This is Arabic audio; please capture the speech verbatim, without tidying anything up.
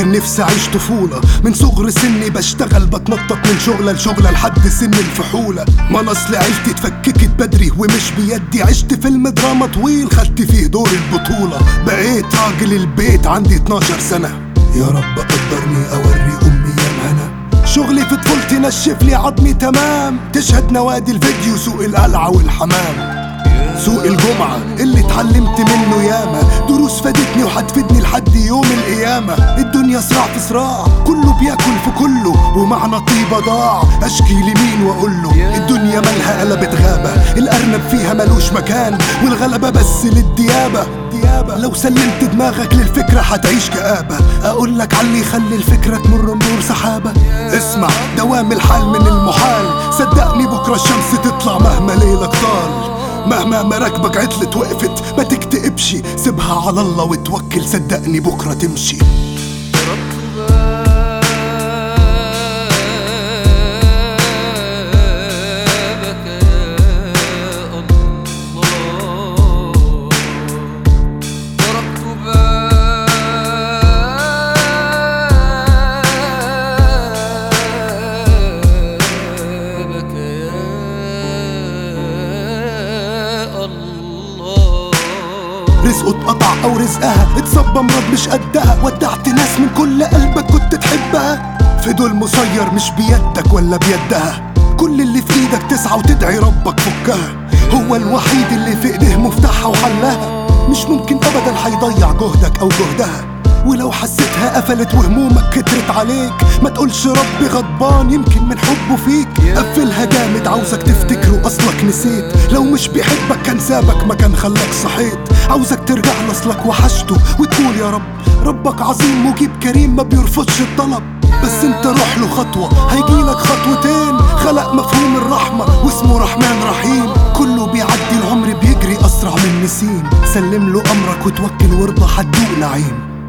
كان نفسي اعيش طفولة. من صغر سني بشتغل بتنطط من شغلة لشغلة لحد سن الفحولة. ما اصل عيلتي اتفككت بدري ومش بيدي، عشت فيلم دراما طويل خدت فيه دور البطولة. بقيت راجل البيت عندي اتناشر سنة، يا رب قدرني اوري امي يا مهنا. شغلي في طفولتي نشف لي عظمي تمام، تشهد نوادي الفيديو سوق القلعة والحمام. سوق الجمعة اللي اتعلمت منه ياما، دروس فادتني وهتفيدني لحد يوم القيامة. الدنيا صراع في صراع، كله بياكل في كله ومعنى طيبة ضاع. اشكي لمين واقوله، الدنيا مالها قلبت غابة، الارنب فيها ملوش مكان والغلبة بس للديابة. لو سلمت دماغك للفكرة هتعيش كآبة. اقولك علي يخلي الفكرة تمر مرور سحابة. اسمع دوام الحال من المحال، صدقني بكرة الشمس تطلع مهما ليلك طال. مهما مراكبك عطلت وقفت ما تكتئبش، سيبها على الله وتوكل، صدقني بكرة تمشي. رزقه اتقطع او رزقها اتصب مرض مش قدها، ودعت ناس من كل قلبك كنت تحبها. في دول مسير مش بيدك ولا بيدها، كل اللي في ايدك تسعى وتدعي ربك فكها. هو الوحيد اللي في ايديه مفتاحها وحلها، مش ممكن ابدا هيضيع جهدك او جهدها. ولو حسيتها قفلت وهمومك كترت عليك، ما تقولش ربي غضبان يمكن من حبه فيك. قفلها جامد عاوزك تفتكره اصلك نسيت، لو مش بيحبك كان سابك ما كان خلاك صحيت. عاوزك ترجع لاصلك وحشته وتقول يا رب، ربك عظيم مجيب كريم ما بيرفضش الطلب. بس انت روح له خطوة هيجيلك خطوتين، خلق مفهوم الرحمة واسمه رحمن رحيم. كله بيعدي العمر بيجري اسرع من نسيم، سلم له امرك وتوكل وارضى هتدوق نعيم.